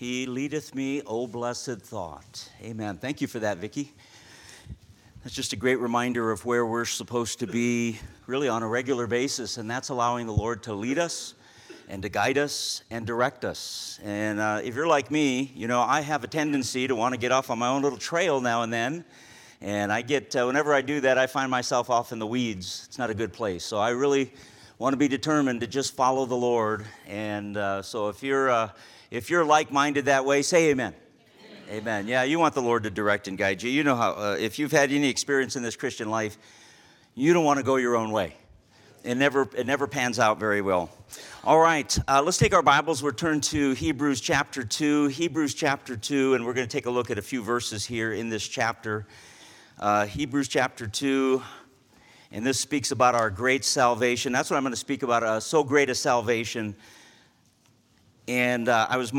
He leadeth me, O blessed thought. Amen. Thank you for that, Vicki. That's just a great reminder of where we're supposed to be really on a regular basis, and that's allowing the Lord to lead us and to guide us and direct us. And if you're like me, you know, I have a tendency to want to get off on my own little trail now and then. And I get, whenever I do that, I find myself off in the weeds. It's not a good place. So I really want to be determined to just follow the Lord. And so if you're like-minded that way, say amen. Amen. Yeah, you want the Lord to direct and guide you. You know how, if you've had any experience in this Christian life, you don't want to go your own way. It never pans out very well. All right, let's take our Bibles. We'll turn to Hebrews chapter 2. Hebrews chapter 2, and we're going to take a look at a few verses here in this chapter. Hebrews chapter 2, and this speaks about our great salvation. That's what I'm going to speak about, so great a salvation. And I was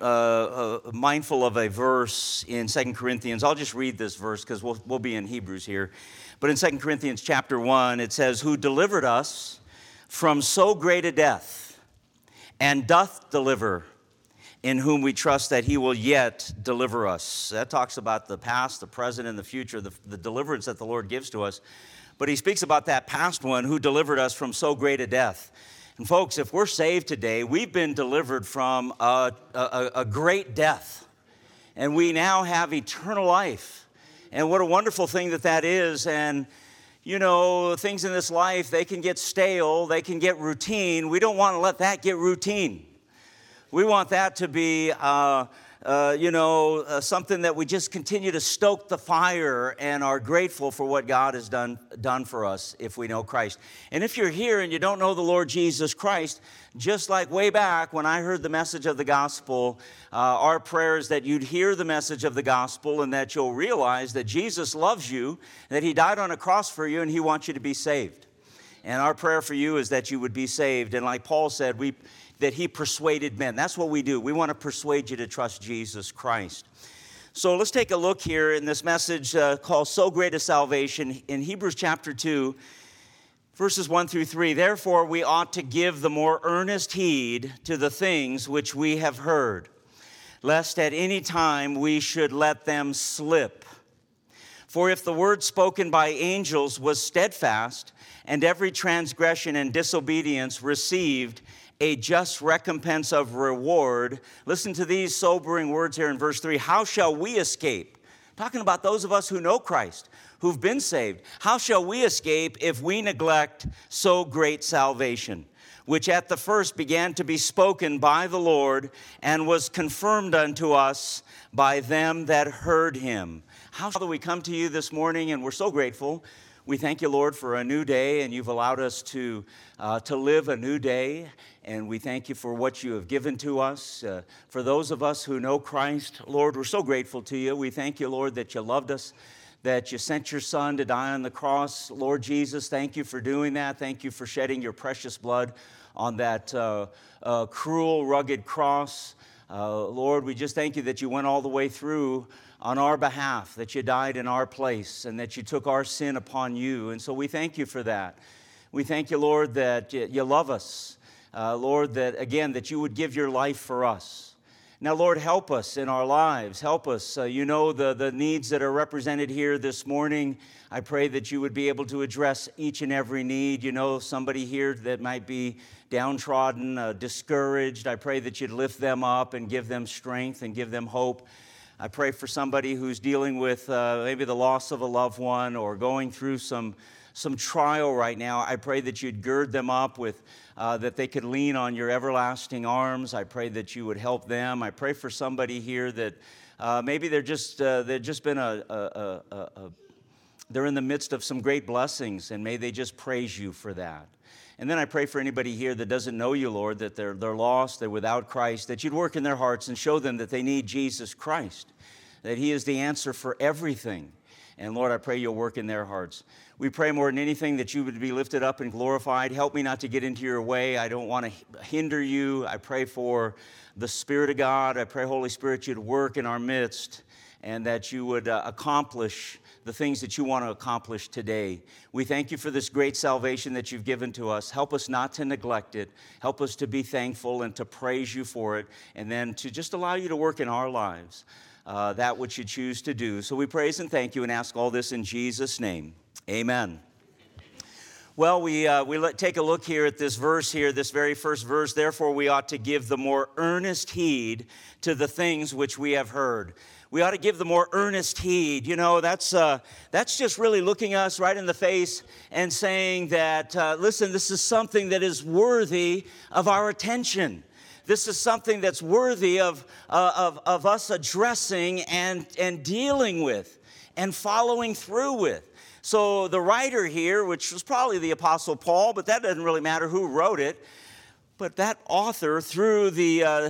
mindful of a verse in 2 Corinthians. I'll just read this verse because we'll be in Hebrews here. But in 2 Corinthians chapter 1, it says, "Who delivered us from so great a death, and doth deliver, in whom we trust that he will yet deliver us." That talks about the past, the present, and the future, the deliverance that the Lord gives to us. But he speaks about that past one, who delivered us from so great a death. And folks, if we're saved today, we've been delivered from a great death. And we now have eternal life. And what a wonderful thing that is. And, you know, things in this life, they can get stale, they can get routine. We don't want to let that get routine. We want that to be, something that we just continue to stoke the fire and are grateful for what God has done for us if we know Christ. And if you're here and you don't know the Lord Jesus Christ, just like way back when I heard the message of the gospel, our prayer is that you'd hear the message of the gospel and that you'll realize that Jesus loves you, that he died on a cross for you, and he wants you to be saved. And our prayer for you is that you would be saved. And like Paul said, that he persuaded men. That's what we do. We want to persuade you to trust Jesus Christ. So let's take a look here in this message called So Great a Salvation in Hebrews chapter 2, verses 1 through 3. "Therefore we ought to give the more earnest heed to the things which we have heard, lest at any time we should let them slip. For if the word spoken by angels was steadfast, and every transgression and disobedience received a just recompense of reward," listen to these sobering words here in verse 3, "how shall we escape?" Talking about those of us who know Christ, who've been saved. "How shall we escape if we neglect so great salvation, which at the first began to be spoken by the Lord, and was confirmed unto us by them that heard him?" How do we come to you this morning, and we're so grateful. We thank you, Lord, for a new day, and you've allowed us to live a new day. And we thank you for what you have given to us. For those of us who know Christ, Lord, we're so grateful to you. We thank you, Lord, that you loved us, that you sent your Son to die on the cross. Lord Jesus, thank you for doing that. Thank you for shedding your precious blood on that cruel, rugged cross. Lord, we just thank you that you went all the way through on our behalf, that you died in our place, and that you took our sin upon you. And so we thank you for that. We thank you, Lord, that you love us. Lord, that you would give your life for us. Now, Lord, help us in our lives. Help us. You know the needs that are represented here this morning. I pray that you would be able to address each and every need. You know, somebody here that might be downtrodden, discouraged. I pray that you'd lift them up and give them strength and give them hope. I pray for somebody who's dealing with maybe the loss of a loved one or going through some trial right now. I pray that you'd gird them up with that they could lean on your everlasting arms. I pray that you would help them. I pray for somebody here that maybe they're in the midst of some great blessings, and may they just praise you for that. And then I pray for anybody here that doesn't know you, Lord, that they're lost, they're without Christ, that you'd work in their hearts and show them that they need Jesus Christ, that he is the answer for everything. And Lord, I pray you'll work in their hearts. We pray more than anything that you would be lifted up and glorified. Help me not to get into your way. I don't want to hinder you. I pray for the Spirit of God. I pray, Holy Spirit, you'd work in our midst and that you would accomplish the things that you want to accomplish today. We thank you for this great salvation that you've given to us. Help us not to neglect it. Help us to be thankful and to praise you for it, and then to just allow you to work in our lives, that which you choose to do. So we praise and thank you and ask all this in Jesus' name. Amen. Well, we take a look here at this verse here, this very first verse. Therefore, we ought to give the more earnest heed to the things which we have heard. We ought to give the more earnest heed. You know, that's just really looking us right in the face and saying that, listen, this is something that is worthy of our attention. This is something that's worthy of us addressing and dealing with and following through with. So the writer here, which was probably the Apostle Paul, but that doesn't really matter who wrote it, but that author, through the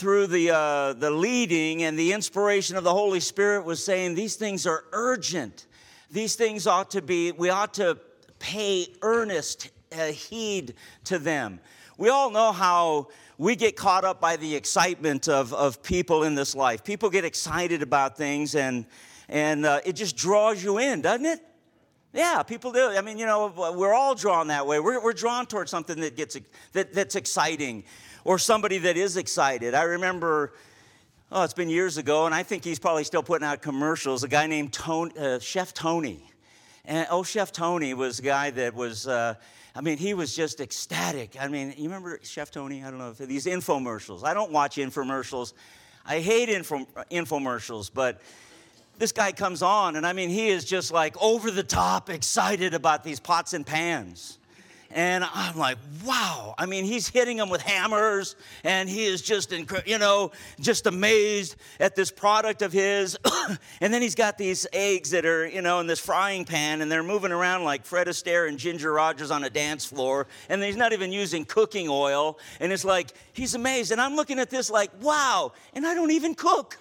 leading and the inspiration of the Holy Spirit, was saying these things are urgent. These things we ought to pay earnest heed to them. We all know how we get caught up by the excitement of people in this life. People get excited about things, and it just draws you in, doesn't it? Yeah, people do. I mean, you know, we're all drawn that way. We're drawn towards something that's exciting, or somebody that is excited. I remember, it's been years ago, and I think he's probably still putting out commercials. A guy named Chef Tony. And Chef Tony was a guy that was, he was just ecstatic. I mean, you remember Chef Tony? I don't know if these infomercials. I don't watch infomercials. I hate infomercials, but this guy comes on, and he is just like over the top excited about these pots and pans. And I'm like, wow. He's hitting them with hammers, and he is just, just amazed at this product of his. And then he's got these eggs that are, in this frying pan, and they're moving around like Fred Astaire and Ginger Rogers on a dance floor. And he's not even using cooking oil. And it's like, he's amazed. And I'm looking at this like, wow. And I don't even cook.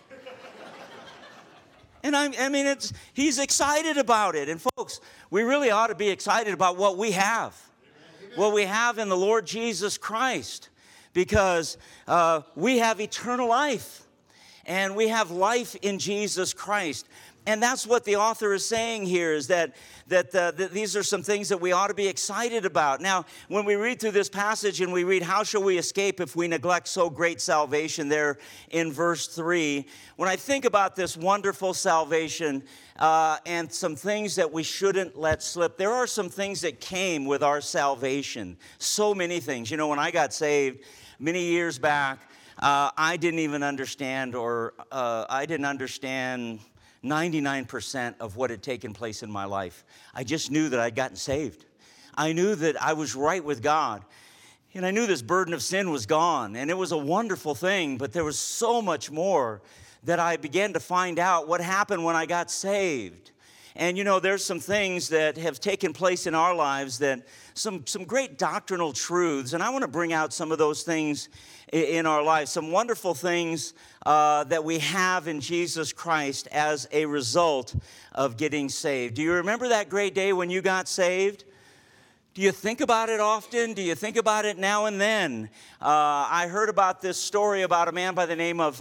And he's excited about it. And folks, we really ought to be excited about what we have. What we have in the Lord Jesus Christ. Because we have eternal life. And we have life in Jesus Christ. And that's what the author is saying here, is that these are some things that we ought to be excited about. Now, when we read through this passage and we read, how shall we escape if we neglect so great salvation, there in verse 3, when I think about this wonderful salvation and some things that we shouldn't let slip, there are some things that came with our salvation. So many things. You know, when I got saved many years back, I didn't even understand, I didn't understand 99% of what had taken place in my life. I just knew that I'd gotten saved. I knew that I was right with God. And I knew this burden of sin was gone. And it was a wonderful thing, but there was so much more that I began to find out what happened when I got saved. And there's some things that have taken place in our lives, that some great doctrinal truths, and I want to bring out some of those things in our lives, some wonderful things that we have in Jesus Christ as a result of getting saved. Do you remember that great day when you got saved? Do you think about it often? Do you think about it now and then? I heard about this story about a man by the name of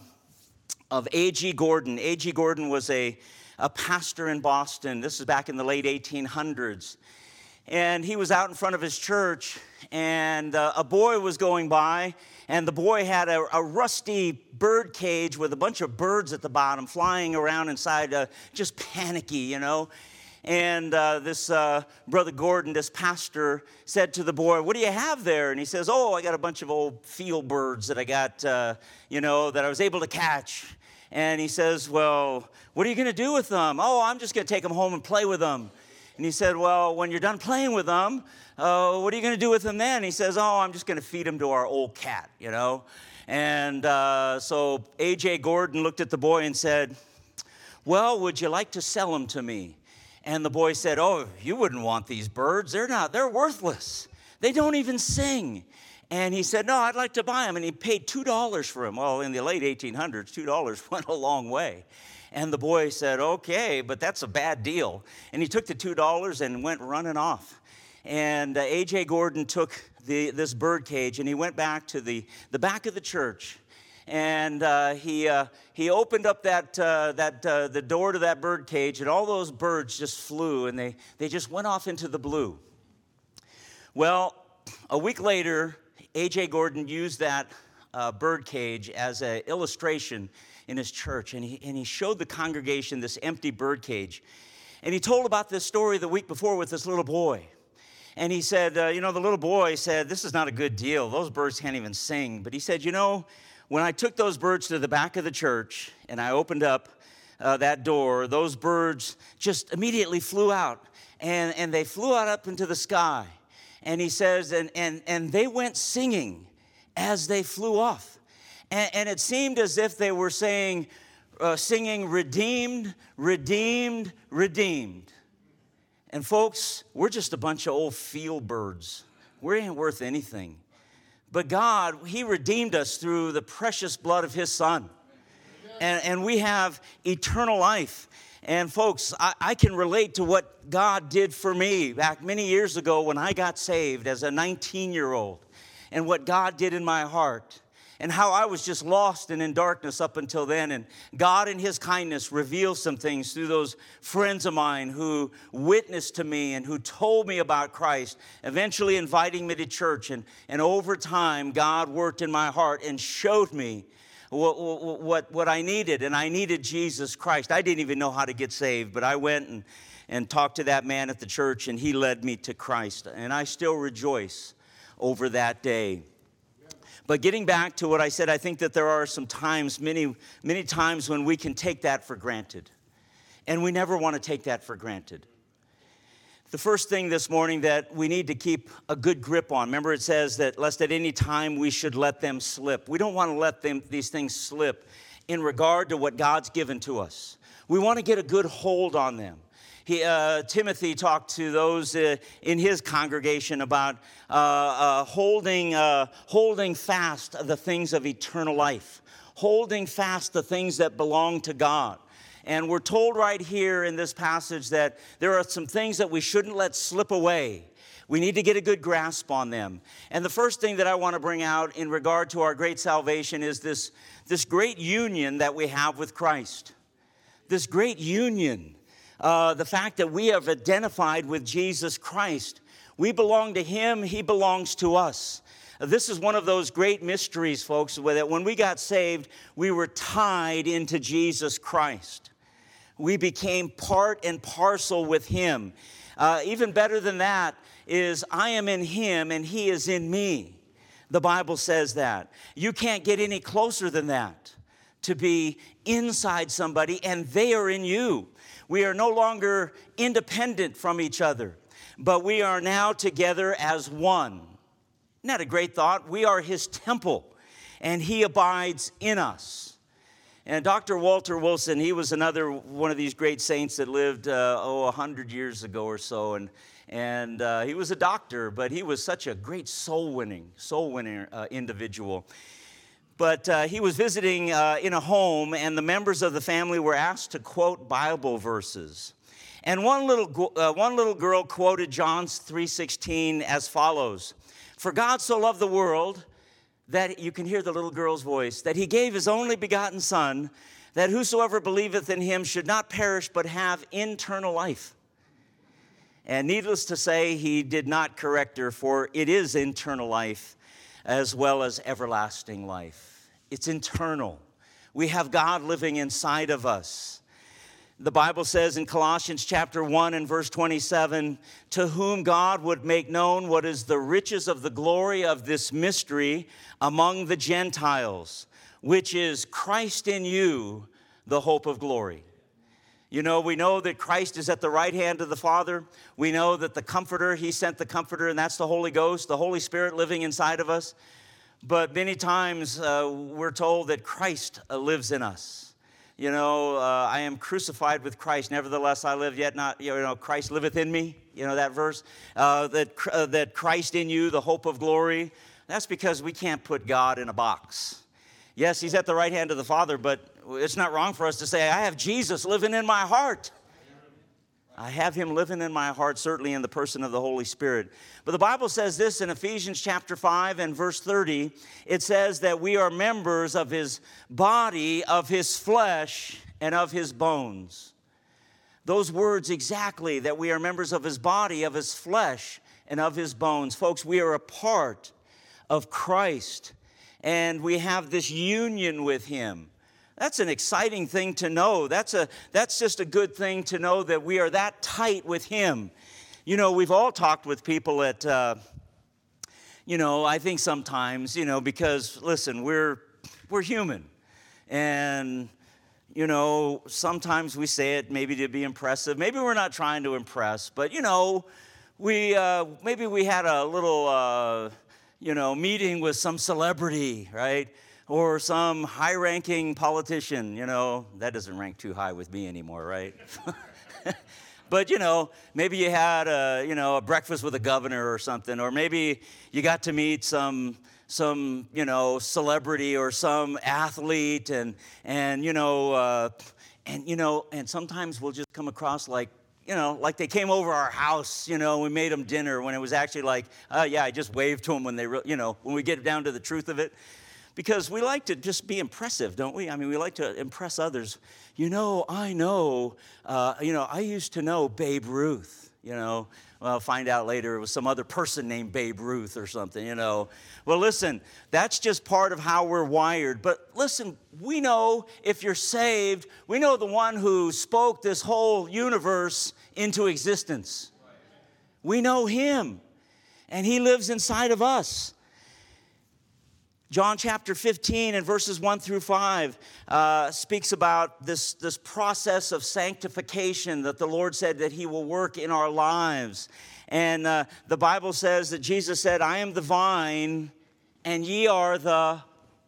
A.G. Gordon. A.G. Gordon was a pastor in Boston. This is back in the late 1800s. And he was out in front of his church, and a boy was going by, and the boy had a rusty bird cage with a bunch of birds at the bottom flying around inside, just panicky, And this Brother Gordon, this pastor, said to the boy, "What do you have there?" And he says, "Oh, I got a bunch of old field birds that I got, that I was able to catch." And he says, "Well, what are you going to do with them?" "Oh, I'm just going to take them home and play with them." And he said, "Well, when you're done playing with them, what are you going to do with them then?" He says, "Oh, I'm just going to feed them to our old cat, And so A.J. Gordon looked at the boy and said, "Well, would you like to sell them to me?" And the boy said, "Oh, you wouldn't want these birds. They're worthless. They don't even sing." And he said, "No, I'd like to buy them." And he paid $2 for them. Well, in the late 1800s, $2 went a long way. And the boy said, "Okay, but that's a bad deal." And he took the $2 and went running off. And A.J. Gordon took this bird cage, and he went back to the back of the church. And he opened up the door to that bird cage, and all those birds just flew, and they just went off into the blue. Well, a week later, A.J. Gordon used that bird cage as an illustration in his church, and he showed the congregation this empty bird cage. And he told about this story the week before with this little boy. And he said, the little boy said, this is not a good deal. Those birds can't even sing. But he said, when I took those birds to the back of the church and I opened up that door, those birds just immediately flew out. And they flew out up into the sky. And he says, and they went singing as they flew off. And it seemed as if they were singing, redeemed, redeemed, redeemed. And folks, we're just a bunch of old field birds. We ain't worth anything. But God, He redeemed us through the precious blood of His Son. And we have eternal life. And folks, I can relate to what God did for me back many years ago when I got saved as a 19-year-old. And what God did in my heart. And how I was just lost and in darkness up until then. And God in His kindness revealed some things through those friends of mine who witnessed to me and who told me about Christ, eventually inviting me to church. And over time, God worked in my heart and showed me what I needed. And I needed Jesus Christ. I didn't even know how to get saved, but I went and talked to that man at the church, and he led me to Christ. And I still rejoice over that day. But getting back to what I said, I think that there are some times, many times when we can take that for granted. And we never want to take that for granted. The first thing this morning that we need to keep a good grip on, remember it says that lest at any time we should let them slip. We don't want to let these things slip in regard to what God's given to us. We want to get a good hold on them. Timothy talked to those in his congregation about holding fast the things of eternal life, holding fast the things that belong to God. And we're told right here in this passage that there are some things that we shouldn't let slip away. We need to get a good grasp on them. And the first thing that I want to bring out in regard to our great salvation is this great union that we have with Christ. This great union. The fact that we have identified with Jesus Christ. We belong to Him, He belongs to us. This is one of those great mysteries, folks, that when we got saved, we were tied into Jesus Christ. We became part and parcel with Him. Even better than that is I am in Him and He is in me. The Bible says that. You can't get any closer than that, to be inside somebody and they are in you. We are no longer independent from each other, but we are now together as one. Isn't that a great thought? We are His temple, and He abides in us. And Dr. Walter Wilson, he was another one of these great saints that lived, 100 years ago or so, and he was a doctor, but he was such a great soul-winning individual. But he was visiting in a home, and the members of the family were asked to quote Bible verses. And one little girl quoted John 3:16 as follows: "For God so loved the world," that you can hear the little girl's voice, "that He gave His only begotten Son, that whosoever believeth in Him should not perish but have eternal life." And needless to say, he did not correct her, for it is eternal life as well as everlasting life. It's internal. We have God living inside of us. The Bible says in Colossians chapter 1 and verse 27, "To whom God would make known what is the riches of the glory of this mystery among the Gentiles, which is Christ in you, the hope of glory." You know, we know that Christ is at the right hand of the Father. We know that the Comforter, He sent the Comforter, and that's the Holy Ghost, the Holy Spirit living inside of us. But many times we're told that Christ lives in us. You know, I am crucified with Christ, nevertheless I live, yet not, Christ liveth in me. You know that verse? That Christ in you, the hope of glory. That's because we can't put God in a box. Yes, He's at the right hand of the Father, but it's not wrong for us to say, I have Jesus living in my heart. I have him living in my heart, certainly in the person of the Holy Spirit. But the Bible says this in Ephesians chapter 5 and verse 30. It says that we are members of his body, of his flesh, and of his bones. Those words exactly, that we are members of his body, of his flesh, and of his bones. Folks, we are a part of Christ, and we have this union with him. That's an exciting thing to know. That's just a good thing to know that we are that tight with him. You know, we've all talked with people at, I think sometimes, because, listen, we're human. And, sometimes we say it maybe to be impressive. Maybe we're not trying to impress, but, maybe we had a little, meeting with some celebrity, right? Or some high-ranking politician, that doesn't rank too high with me anymore, right? But, maybe you had a breakfast with a governor or something, or maybe you got to meet some celebrity or some athlete, and sometimes we'll just come across like they came over our house, we made them dinner, when it was actually like, I just waved to them when when we get down to the truth of it. Because we like to just be impressive, don't we? I mean, we like to impress others. I used to know Babe Ruth, Well, I'll find out later it was some other person named Babe Ruth or something, Well, listen, that's just part of how we're wired. But listen, we know if you're saved, we know the one who spoke this whole universe into existence. We know him, and he lives inside of us. John chapter 15 and verses 1 through 5 speaks about this process of sanctification that the Lord said that he will work in our lives. And the Bible says that Jesus said, I am the vine and ye are the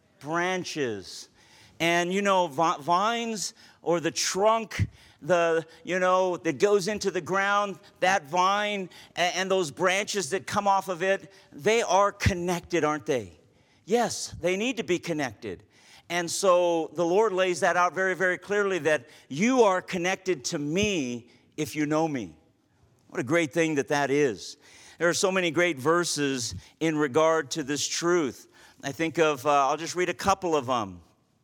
branches. And vines, or the trunk, that goes into the ground, that vine and those branches that come off of it, they are connected, aren't they? Yes, they need to be connected. And so the Lord lays that out very, very clearly, that you are connected to me if you know me. What a great thing that is. There are so many great verses in regard to this truth. I think of, I'll just read a couple of them.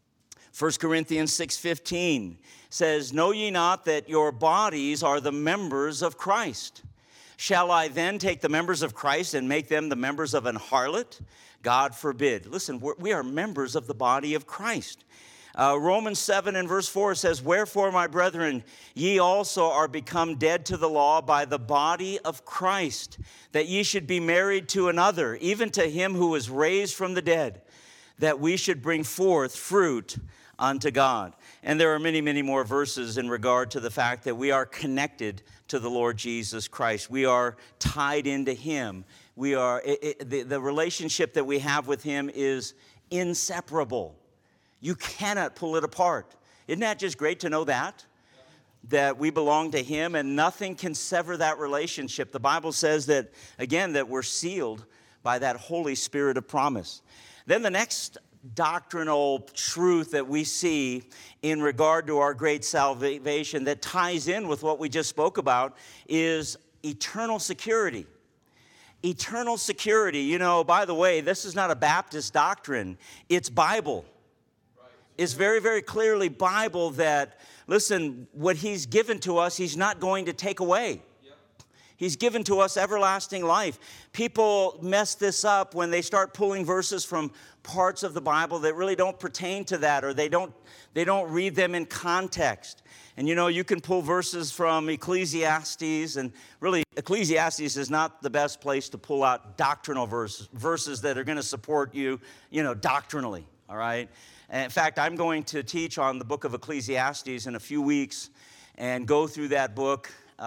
1 Corinthians 6:15 says, know ye not that your bodies are the members of Christ? Shall I then take the members of Christ and make them the members of an harlot? God forbid. Listen, we are members of the body of Christ. Romans 7 and verse 4 says, wherefore, my brethren, ye also are become dead to the law by the body of Christ, that ye should be married to another, even to him who was raised from the dead, that we should bring forth fruit unto God. And there are many, many more verses in regard to the fact that we are connected to the Lord Jesus Christ. We are tied into him. We are the relationship that we have with him is inseparable. You cannot pull it apart. Isn't that just great to know that? That we belong to him and nothing can sever that relationship. The Bible says that, again, that we're sealed by that Holy Spirit of promise. Then the next doctrinal truth that we see in regard to our great salvation that ties in with what we just spoke about is eternal security. Eternal security. By the way, this is not a Baptist doctrine. It's Bible. It's very, very clearly Bible that, listen, what he's given to us, he's not going to take away. He's given to us everlasting life. People mess this up when they start pulling verses from parts of the Bible that really don't pertain to that, or they don't read them in context. And you can pull verses from Ecclesiastes, and really Ecclesiastes is not the best place to pull out doctrinal verses that are going to support you, doctrinally, all right? And in fact, I'm going to teach on the book of Ecclesiastes in a few weeks and go through that book.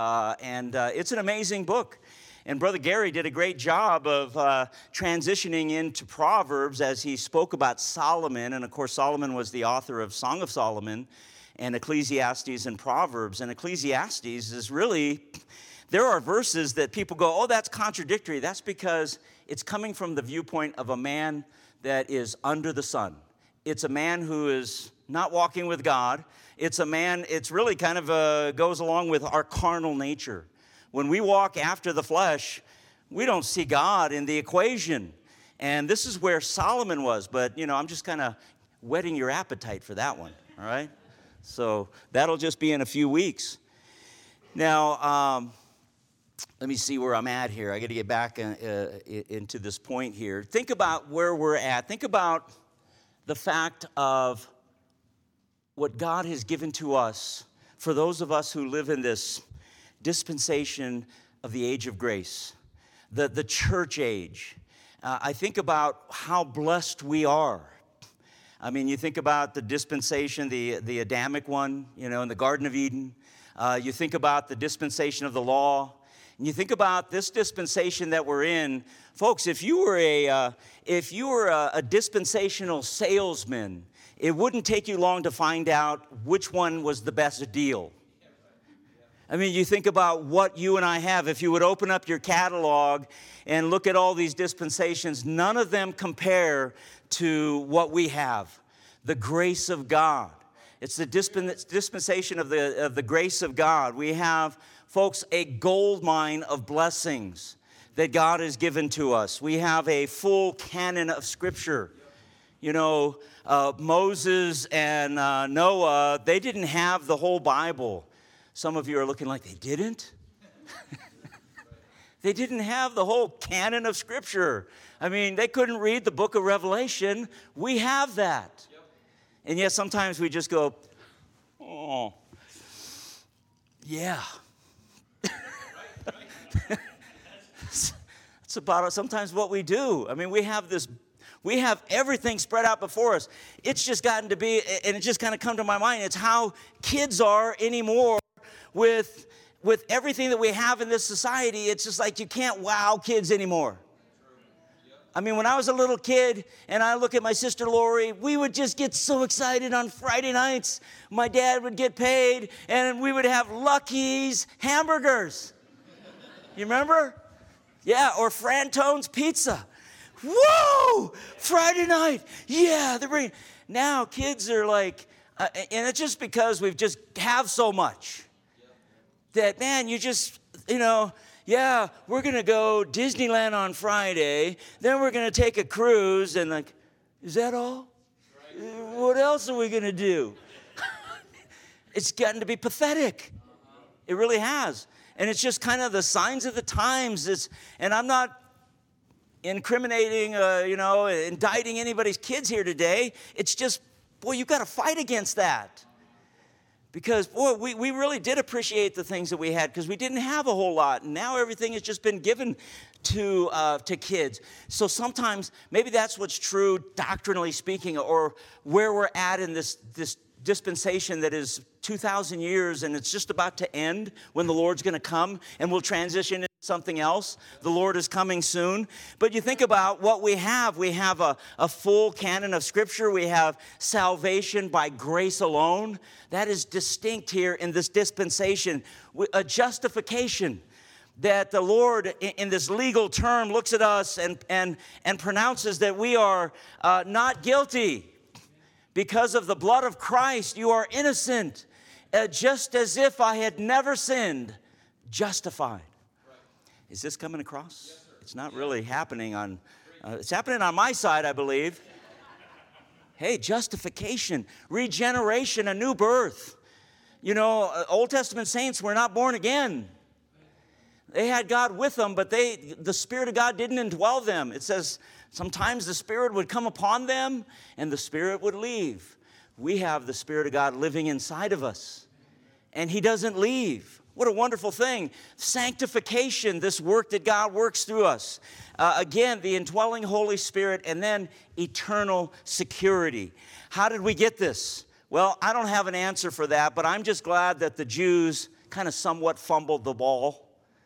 It's an amazing book. And Brother Gary did a great job of transitioning into Proverbs as he spoke about Solomon. And of course, Solomon was the author of Song of Solomon and Ecclesiastes and Proverbs. And Ecclesiastes is really, there are verses that people go, oh, that's contradictory. That's because it's coming from the viewpoint of a man that is under the sun. It's a man who is not walking with God. It's really kind of goes along with our carnal nature. When we walk after the flesh, we don't see God in the equation. And this is where Solomon was. But, I'm just kind of whetting your appetite for that one, all right? So that'll just be in a few weeks. Now, let me see where I'm at here. I got to get back into this point here. Think about where we're at. Think about the fact of what God has given to us for those of us who live in this dispensation of the age of grace, the church age. I think about how blessed we are. I mean, you think about the dispensation, the Adamic one, in the Garden of Eden. You think about the dispensation of the law. And you think about this dispensation that we're in. Folks, if you were a dispensational salesman, it wouldn't take you long to find out which one was the best deal. I mean, you think about what you and I have. If you would open up your catalog and look at all these dispensations, none of them compare to what we have, the grace of God. It's the dispensation of the grace of God. We have, folks, a gold mine of blessings that God has given to us. We have a full canon of Scripture. Moses and Noah, they didn't have the whole Bible. Some of you are looking like they didn't. They didn't have the whole canon of Scripture. I mean, they couldn't read the book of Revelation. We have that. Yep. And yet sometimes we just go, oh, yeah. It's about sometimes what we do. I mean, we have everything spread out before us. It's just gotten to be, and it just kind of come to my mind, it's how kids are anymore with everything that we have in this society. It's just like you can't wow kids anymore. I mean, when I was a little kid and I look at my sister Lori, we would just get so excited on Friday nights. My dad would get paid and we would have Lucky's hamburgers. You remember? Yeah, or Frantone's pizza. Whoa! Friday night. Yeah, they're bringing. Now kids are like, and it's just because we've just have so much that, man, you just, yeah, we're going to go Disneyland on Friday, then we're going to take a cruise, and like, is that all? What else are we going to do? It's gotten to be pathetic. It really has. And it's just kind of the signs of the times. And I'm not incriminating, indicting anybody's kids here today. It's just, boy, you've got to fight against that. Because, boy, we really did appreciate the things that we had because we didn't have a whole lot. And now everything has just been given to kids. So sometimes maybe that's what's true doctrinally speaking, or where we're at in this dispensation that is 2,000 years and it's just about to end when the Lord's going to come and we'll transition into something else. The Lord is coming soon. But you think about what we have. We have a full canon of Scripture. We have salvation by grace alone. That is distinct here in this dispensation. A justification that the Lord, in this legal term, looks at us and pronounces that we are not guilty. Because of the blood of Christ, you are innocent, just as if I had never sinned, justified. Is this coming across? Yes, it's not really happening on, it's happening on my side, I believe. Hey, justification, regeneration, a new birth. Old Testament saints were not born again. They had God with them, but the Spirit of God didn't indwell them. It says sometimes the Spirit would come upon them and the Spirit would leave. We have the Spirit of God living inside of us, and He doesn't leave. What a wonderful thing. Sanctification, this work that God works through us. Again, the indwelling Holy Spirit, and then eternal security. How did we get this? Well, I don't have an answer for that, but I'm just glad that the Jews kind of somewhat fumbled the ball.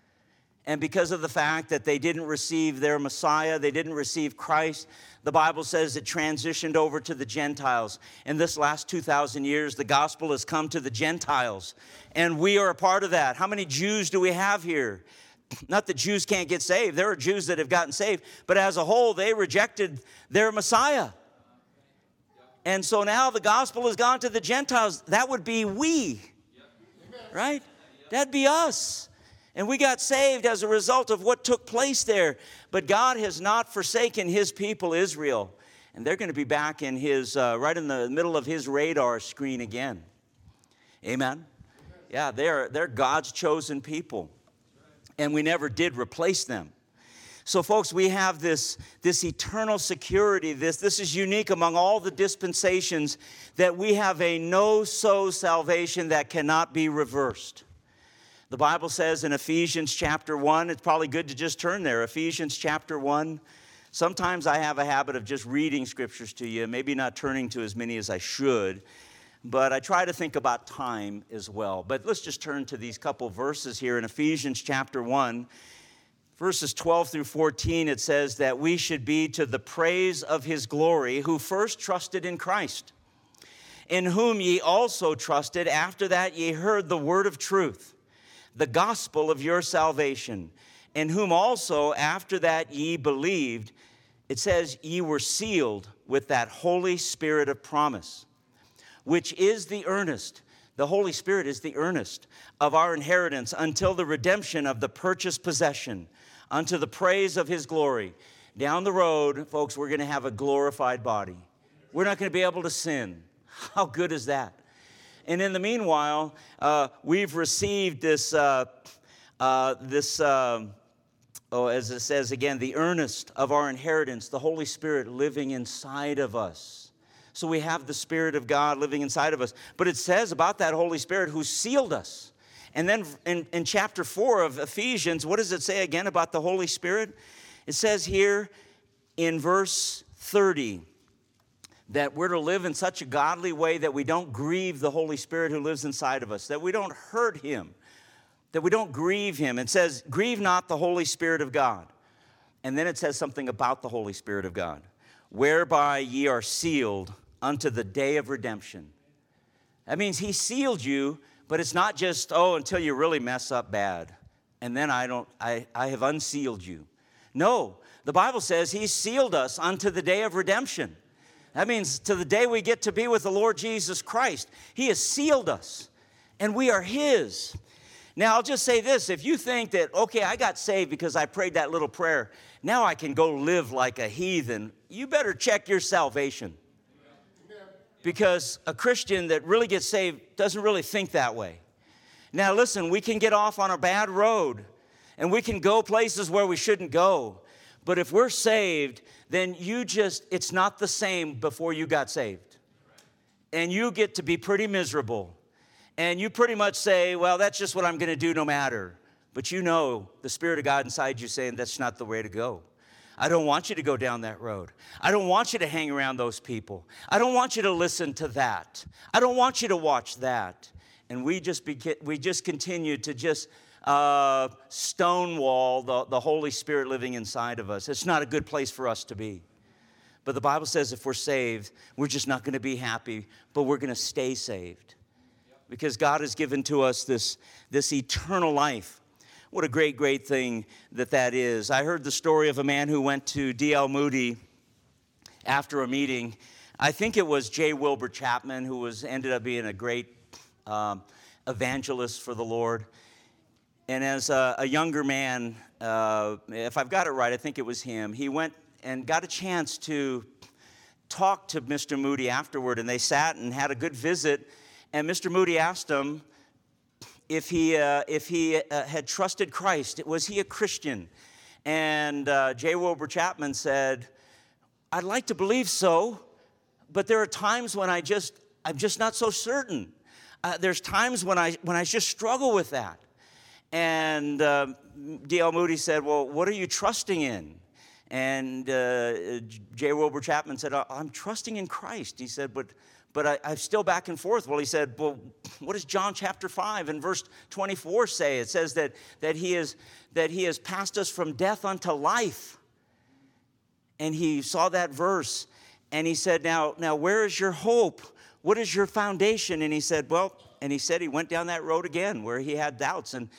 And because of the fact that they didn't receive their Messiah, they didn't receive Christ, the Bible says it transitioned over to the Gentiles. In this last 2,000 years, the gospel has come to the Gentiles, and we are a part of that. How many Jews do we have here? Not that Jews can't get saved. There are Jews that have gotten saved, but as a whole, they rejected their Messiah. And so now the gospel has gone to the Gentiles. That would be we, right? That'd be us. And we got saved as a result of what took place there. But God has not forsaken his people, Israel. And they're going to be back in his, right in the middle of his radar screen again. Amen? Yeah, they're God's chosen people. And we never did replace them. So folks, we have this eternal security. This is unique among all the dispensations, that we have a no-so salvation that cannot be reversed. The Bible says in Ephesians chapter 1, it's probably good to just turn there, Ephesians chapter 1. Sometimes I have a habit of just reading scriptures to you, maybe not turning to as many as I should, but I try to think about time as well. But let's just turn to these couple verses here in Ephesians chapter 1. Verses 12 through 14, it says that we should be to the praise of his glory, who first trusted in Christ, in whom ye also trusted, after that ye heard the word of truth, the gospel of your salvation, in whom also after that ye believed. It says ye were sealed with that Holy Spirit of promise, which is the earnest. The Holy Spirit is the earnest of our inheritance until the redemption of the purchased possession, unto the praise of his glory. Down the road, folks, we're going to have a glorified body. We're not going to be able to sin. How good is that? And in the meanwhile, we've received as it says again, the earnest of our inheritance, the Holy Spirit living inside of us. So we have the Spirit of God living inside of us. But it says about that Holy Spirit who sealed us. And then in chapter 4 of Ephesians, what does it say again about the Holy Spirit? It says here in verse 30 that we're to live in such a godly way that we don't grieve the Holy Spirit who lives inside of us, that we don't hurt him, that we don't grieve him. It says, grieve not the Holy Spirit of God. And then it says something about the Holy Spirit of God, whereby ye are sealed unto the day of redemption. That means he sealed you. But it's not just, until you really mess up bad, and then I have unsealed you. No, the Bible says he sealed us unto the day of redemption. That means to the day we get to be with the Lord Jesus Christ. He has sealed us, and we are his. Now, I'll just say this. If you think that, okay, I got saved because I prayed that little prayer, now I can go live like a heathen, you better check your salvation. Because a Christian that really gets saved doesn't really think that way. Now listen, we can get off on a bad road and we can go places where we shouldn't go. But if we're saved, then it's not the same before you got saved. And you get to be pretty miserable. And you pretty much say, well, that's just what I'm going to do no matter. But you know the Spirit of God inside you saying that's not the way to go. I don't want you to go down that road. I don't want you to hang around those people. I don't want you to listen to that. I don't want you to watch that. And we just continue to just stonewall the Holy Spirit living inside of us. It's not a good place for us to be. But the Bible says if we're saved, we're just not going to be happy, but we're going to stay saved. Because God has given to us this eternal life. What a great, great thing that is. I heard the story of a man who went to D.L. Moody after a meeting. I think it was J. Wilbur Chapman, who ended up being a great evangelist for the Lord. And as a younger man, if I've got it right, I think it was him, he went and got a chance to talk to Mr. Moody afterward. And they sat and had a good visit. And Mr. Moody asked him, if he had trusted Christ, was he a Christian? And J. Wilbur Chapman said, I'd like to believe so, but there are times when I'm just not so certain. There's times when I just struggle with that. And D.L. Moody said, well, what are you trusting in? And J. Wilbur Chapman said, I'm trusting in Christ. He said, but I'm still back and forth. Well, he said, well, what does John chapter 5 and verse 24 say? It says that he has passed us from death unto life. And he saw that verse, and he said, now where is your hope? What is your foundation? And he said, he went down that road again where he had doubts. And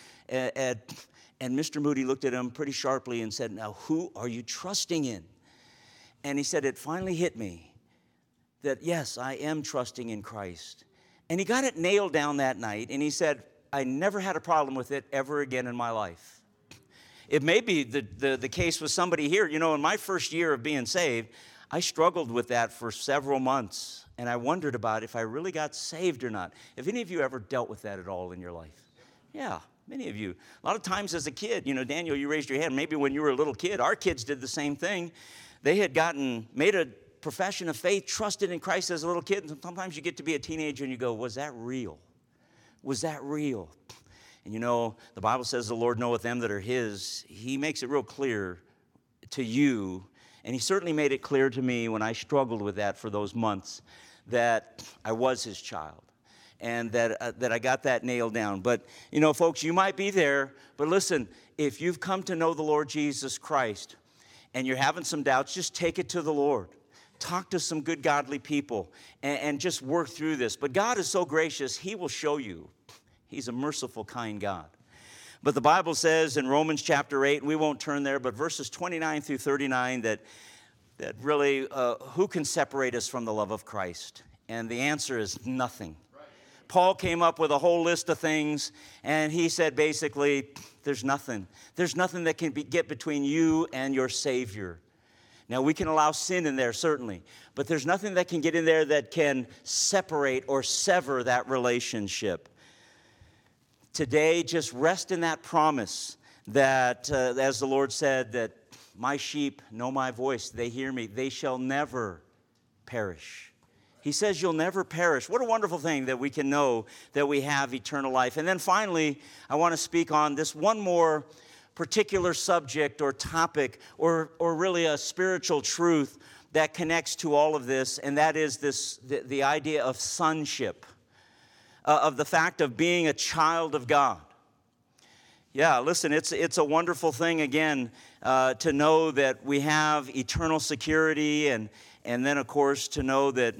Mr. Moody looked at him pretty sharply and said, now who are you trusting in? And he said, it finally hit me. that, yes, I am trusting in Christ. And he got it nailed down that night, and he said, I never had a problem with it ever again in my life. It may be the case with somebody here. You know, in my first year of being saved, I struggled with that for several months, and I wondered about if I really got saved or not. Have any of you ever dealt with that at all in your life? Yeah, many of you. A lot of times as a kid, you know, Daniel, you raised your hand. Maybe when you were a little kid, our kids did the same thing. They had made a profession of faith, trusted in Christ as a little kid, and sometimes you get to be a teenager and you go, was that real? Was that real? And you know, the Bible says the Lord knoweth them that are his. He makes it real clear to you, and he certainly made it clear to me when I struggled with that for those months, that I was his child, and that I got that nailed down. But, you know, folks, you might be there, but listen, if you've come to know the Lord Jesus Christ and you're having some doubts, just take it to the Lord. Talk to some good, godly people and just work through this. But God is so gracious, he will show you. He's a merciful, kind God. But the Bible says in Romans chapter 8, and we won't turn there, but verses 29 through 39, that really, who can separate us from the love of Christ? And the answer is nothing. Paul came up with a whole list of things, and he said basically, there's nothing. There's nothing that can get between you and your Savior. Now, we can allow sin in there, certainly, but there's nothing that can get in there that can separate or sever that relationship. Today, just rest in that promise that, as the Lord said, that my sheep know my voice, they hear me, they shall never perish. He says you'll never perish. What a wonderful thing that we can know that we have eternal life. And then finally, I want to speak on this one more particular subject or topic or really a spiritual truth that connects to all of this, and that is the idea of sonship, of the fact of being a child of God. Yeah, listen, it's a wonderful thing, again, to know that we have eternal security, and then, of course, to know that,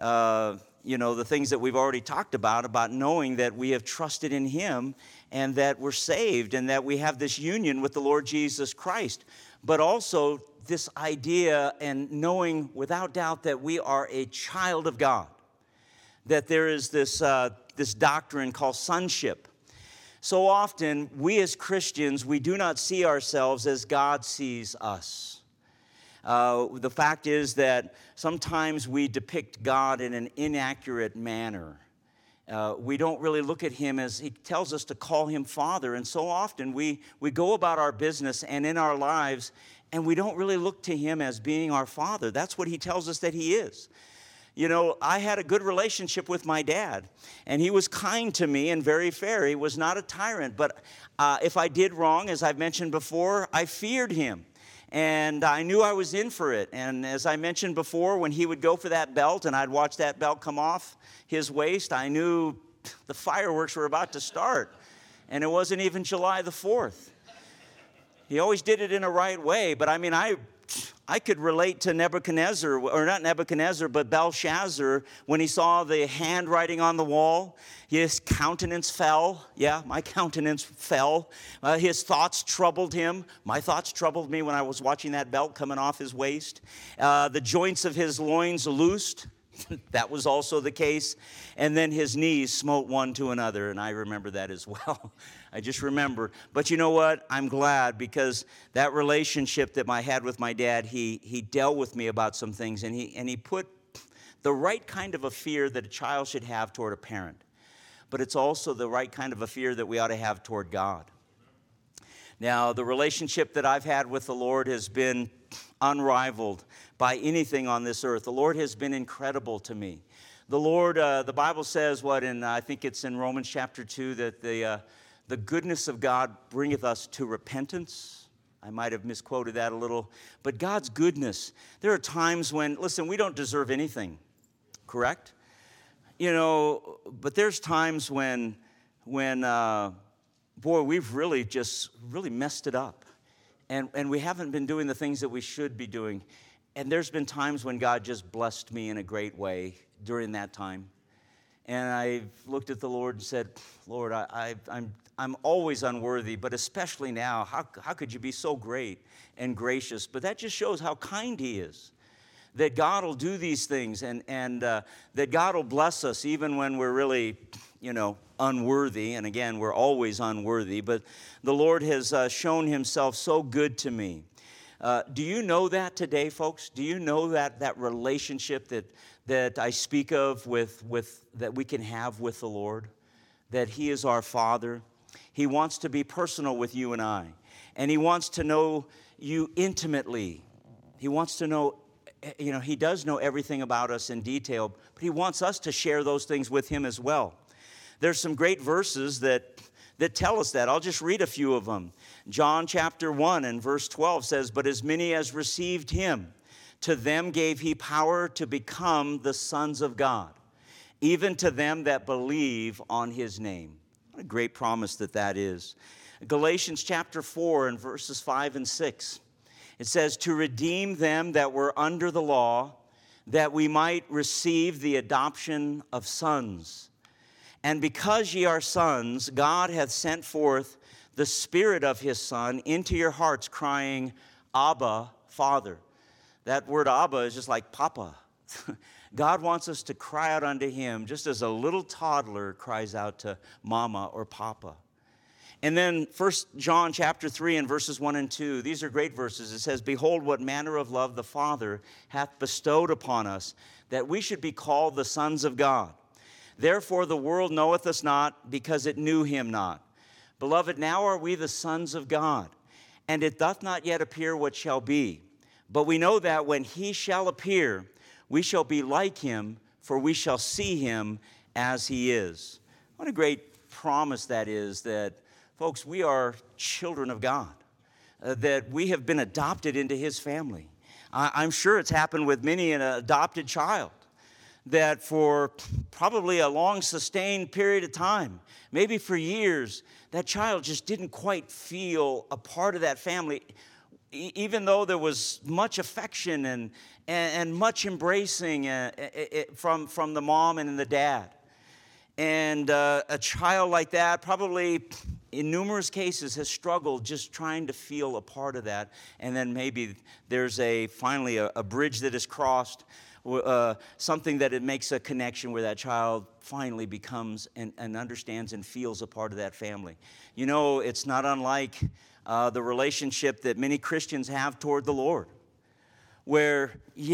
you know, the things that we've already talked about knowing that we have trusted in him and that we're saved and that we have this union with the Lord Jesus Christ. But also this idea and knowing without doubt that we are a child of God, that there is this doctrine called sonship. So often, we as Christians, we do not see ourselves as God sees us. The fact is that sometimes we depict God in an inaccurate manner. We don't really look at him as, he tells us to call him Father, and so often we go about our business and in our lives, and we don't really look to him as being our Father. That's what he tells us that he is. You know, I had a good relationship with my dad, and he was kind to me and very fair. He was not a tyrant, but if I did wrong, as I've mentioned before, I feared him. And I knew I was in for it. And as I mentioned before, when he would go for that belt and I'd watch that belt come off his waist, I knew the fireworks were about to start. And it wasn't even July the 4th. He always did it in a right way. But I mean, I could relate to Nebuchadnezzar, or not Nebuchadnezzar, but Belshazzar, when he saw the handwriting on the wall. His countenance fell. Yeah, my countenance fell. His thoughts troubled him. My thoughts troubled me when I was watching that belt coming off his waist. The joints of his loins loosed. That was also the case. And then his knees smote one to another, and I remember that as well. I just remember. But you know what? I'm glad, because that relationship that I had with my dad, he dealt with me about some things, and he put the right kind of a fear that a child should have toward a parent. But it's also the right kind of a fear that we ought to have toward God. Now, the relationship that I've had with the Lord has been unrivaled by anything on this earth. The Lord has been incredible to me. The Lord, the Bible says, I think it's in Romans chapter 2, that the goodness of God bringeth us to repentance. I might have misquoted that a little. But God's goodness, there are times when, listen, we don't deserve anything, correct? You know, but there's times when boy, we've really messed it up. And we haven't been doing the things that we should be doing. And there's been times when God just blessed me in a great way during that time. And I looked at the Lord and said, Lord, I'm always unworthy, but especially now, how could you be so great and gracious? But that just shows how kind he is. that God will do these things and that God will bless us even when we're really, unworthy. And again, we're always unworthy, but the Lord has shown himself so good to me. Do you know that today, folks? Do you know that relationship that I speak of with that we can have with the Lord? That he is our Father. He wants to be personal with you and I. And he wants to know you intimately. He wants to know, he does know everything about us in detail, but he wants us to share those things with him as well. There's some great verses that tell us that. I'll just read a few of them. John chapter 1 and verse 12 says, "But as many as received him, to them gave he power to become the sons of God, even to them that believe on his name." What a great promise that is. Galatians chapter 4 and verses 5 and 6. It says, "To redeem them that were under the law, that we might receive the adoption of sons. And because ye are sons, God hath sent forth the Spirit of his Son into your hearts, crying, Abba, Father." That word Abba is just like Papa. God wants us to cry out unto him just as a little toddler cries out to Mama or Papa. And then 1 John chapter 3 and verses 1 and 2, these are great verses. It says, "Behold, what manner of love the Father hath bestowed upon us, that we should be called the sons of God. Therefore the world knoweth us not, because it knew him not. Beloved, now are we the sons of God, and it doth not yet appear what shall be. But we know that when he shall appear, we shall be like him, for we shall see him as he is." What a great promise that is, that, folks, we are children of God, that we have been adopted into his family. I'm sure it's happened with many an adopted child, that for probably a long sustained period of time, maybe for years, that child just didn't quite feel a part of that family, even though there was much affection and much embracing from the mom and the dad. And a child like that probably in numerous cases has struggled just trying to feel a part of that. And then maybe there's finally a bridge that is crossed, something that it makes a connection where that child finally becomes and understands and feels a part of that family. It's not unlike the relationship that many Christians have toward the Lord, where,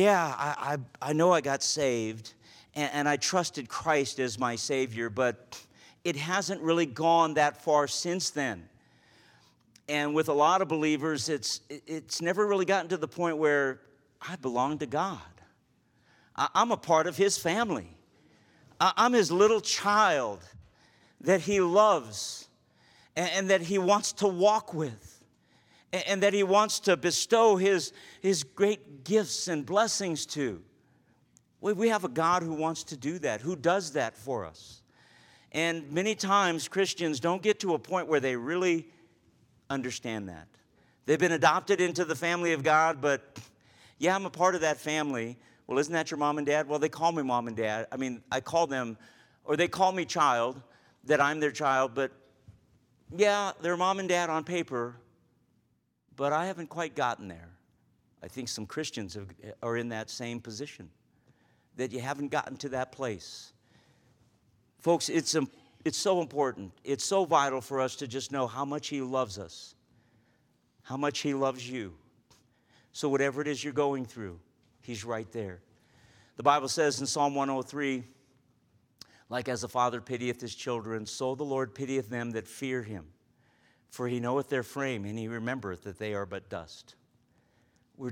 I know I got saved and I trusted Christ as my Savior, but it hasn't really gone that far since then. And with a lot of believers, it's never really gotten to the point where I belong to God. I'm a part of his family. I'm his little child that he loves and that he wants to walk with and that he wants to bestow his great gifts and blessings to. We have a God who wants to do that, who does that for us. And many times Christians don't get to a point where they really understand that. They've been adopted into the family of God, but I'm a part of that family. Well, isn't that your mom and dad? Well, they call me mom and dad. I call them, or they call me child, that I'm their child, but they're mom and dad on paper, but I haven't quite gotten there. I think some Christians are in that same position, that you haven't gotten to that place. Folks, it's so important. It's so vital for us to just know how much he loves us, how much he loves you. So whatever it is you're going through, he's right there. The Bible says in Psalm 103, "Like as a father pitieth his children, so the Lord pitieth them that fear him. For he knoweth their frame, and he remembereth that they are but dust." We're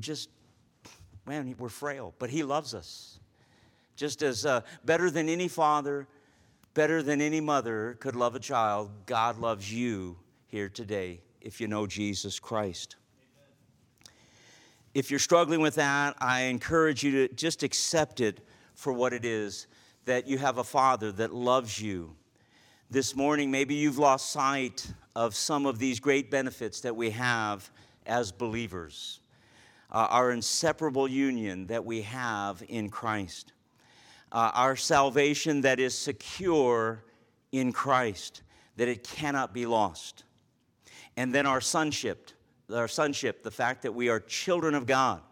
frail, but he loves us. Just as better than any father, better than any mother could love a child, God loves you here today if you know Jesus Christ. Amen. If you're struggling with that, I encourage you to just accept it for what it is, that you have a Father that loves you. This morning, maybe you've lost sight of some of these great benefits that we have as believers, our inseparable union that we have in Christ. Our salvation that is secure in Christ, that it cannot be lost. And then our sonship, the fact that we are children of God.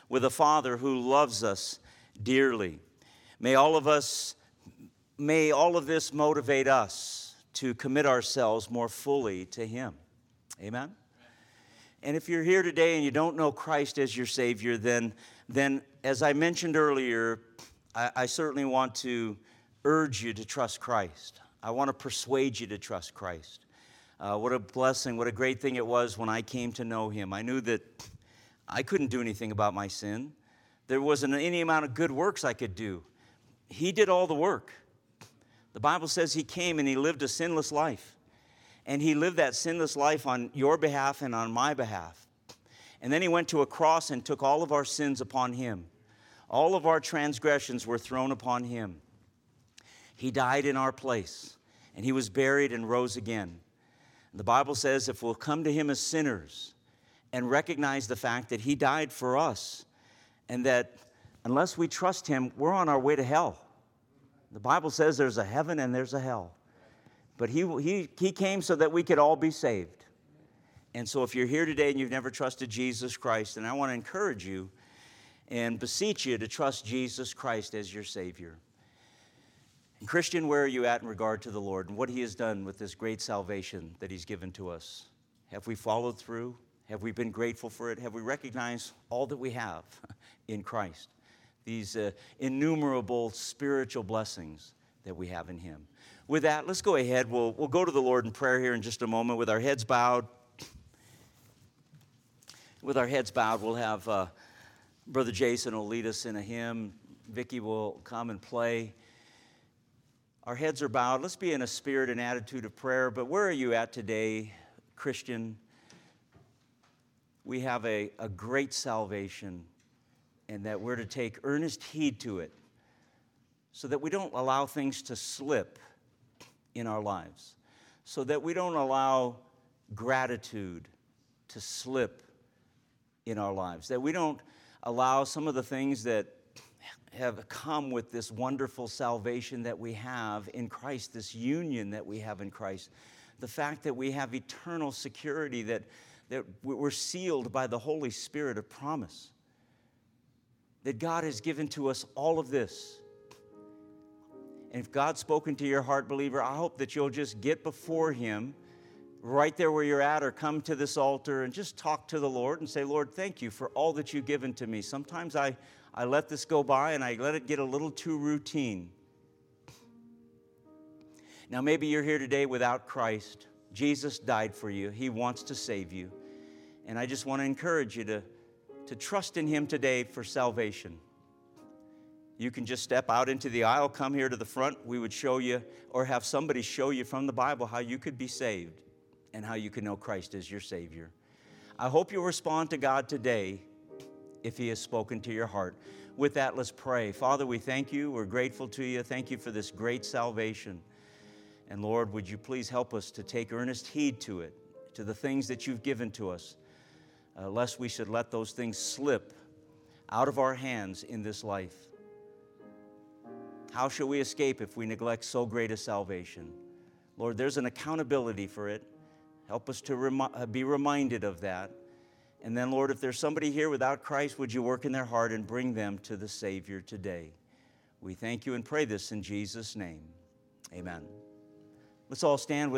with a Father who loves us dearly. May all of this motivate us to commit ourselves more fully to Him. Amen? And if you're here today and you don't know Christ as your Savior, then as I mentioned earlier, I certainly want to urge you to trust Christ. I want to persuade you to trust Christ. What a blessing, what a great thing it was when I came to know Him. I knew that I couldn't do anything about my sin. There wasn't any amount of good works I could do. He did all the work. The Bible says He came and He lived a sinless life. And He lived that sinless life on your behalf and on my behalf. And then He went to a cross and took all of our sins upon Him. All of our transgressions were thrown upon Him. He died in our place, and He was buried and rose again. The Bible says if we'll come to Him as sinners and recognize the fact that He died for us, and that unless we trust Him, we're on our way to hell. The Bible says there's a heaven and there's a hell. But He came so that we could all be saved. And so if you're here today and you've never trusted Jesus Christ, then I want to encourage you and beseech you to trust Jesus Christ as your Savior. And Christian, where are you at in regard to the Lord and what He has done with this great salvation that He's given to us? Have we followed through? Have we been grateful for it? Have we recognized all that we have in Christ? These innumerable spiritual blessings that we have in Him. With that, let's go ahead. We'll go to the Lord in prayer here in just a moment with our heads bowed. With our heads bowed, we'll have Brother Jason will lead us in a hymn. Vicki will come and play. Our heads are bowed. Let's be in a spirit and attitude of prayer. But where are you at today, Christian? We have a great salvation, and that we're to take earnest heed to it so that we don't allow things to slip in our lives, so that we don't allow gratitude to slip in our lives, that we don't allow some of the things that have come with this wonderful salvation that we have in Christ, this union that we have in Christ, the fact that we have eternal security, that we're sealed by the Holy Spirit of promise, that God has given to us all of this. And if God's spoken to your heart, believer, I hope that you'll just get before Him right there where you're at, or come to this altar and just talk to the Lord and say, Lord, thank you for all that you've given to me. Sometimes I let this go by and I let it get a little too routine. Now, maybe you're here today without Christ. Jesus died for you. He wants to save you. And I just want to encourage you to trust in Him today for salvation. You can just step out into the aisle, come here to the front. We would show you, or have somebody show you from the Bible how you could be saved and how you can know Christ as your Savior. I hope you'll respond to God today if He has spoken to your heart. With that, let's pray. Father, we thank you. We're grateful to you. Thank you for this great salvation. And Lord, would you please help us to take earnest heed to it, to the things that you've given to us, lest we should let those things slip out of our hands in this life. How shall we escape if we neglect so great a salvation? Lord, there's an accountability for it. Help us to be reminded of that. And then, Lord, if there's somebody here without Christ, would you work in their heart and bring them to the Savior today? We thank you and pray this in Jesus' name. Amen. Let's all stand with